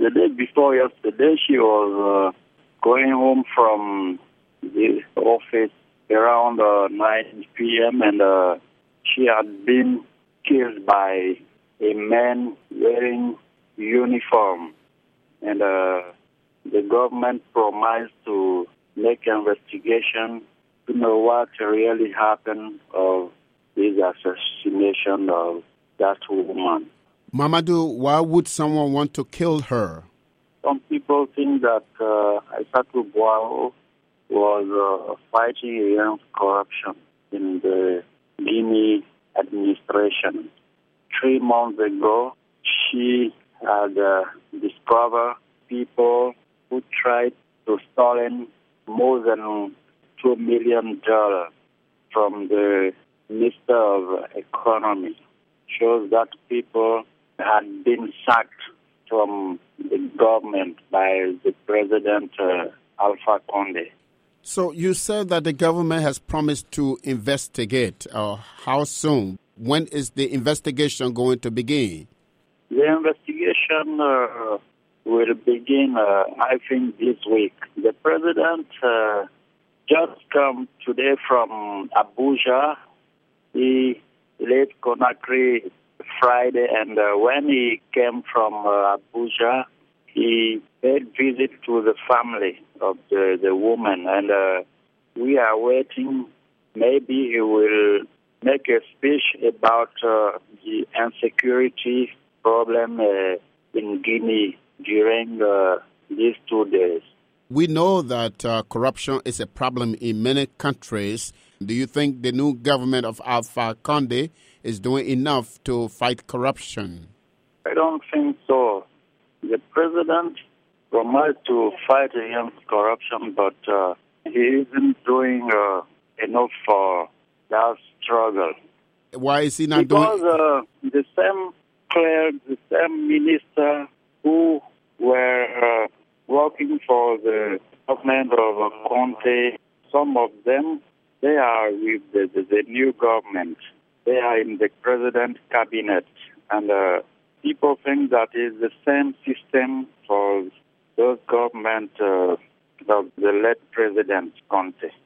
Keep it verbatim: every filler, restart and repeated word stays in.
The day before yesterday, she was uh, going home from the office around uh, nine p.m. and uh, she had been killed by a man wearing uniform. And uh, the government promised to make an investigation to know what really happened of this assassination of that woman. Mamadou, why would someone want to kill her? Some people think that uh, Aissatou Bouao was uh, fighting against corruption in the Guinea administration. Three months ago, she had uh, discovered people who tried to steal more than two million dollars from the Minister of Economy. Shows that people had been sacked from the government by the President uh, Alpha Condé. So you said that the government has promised to investigate. Uh, how soon? When is the investigation going to begin? The investigation uh, will begin, uh, I think, this week. The President uh, just come today from Abuja. He left Conakry Friday, and uh, when he came from uh, Abuja, he paid visit to the family of the, the woman, and uh, we are waiting. Maybe he will make a speech about uh, the insecurity problem uh, in Guinea during uh, these two days. We know that uh, corruption is a problem in many countries. Do you think the new government of Alpha Condé is doing enough to fight corruption? I don't think so. The president promised to fight against corruption, but uh, he isn't doing uh, enough for that struggle. Why is he not because, doing? Because uh, the same clerk, the same minister who were uh, working for the government of Conte, some of them, they are with the, the, the new government. They are in the president's cabinet. And uh, people think that is the same system for those government uh, of the late President Conte.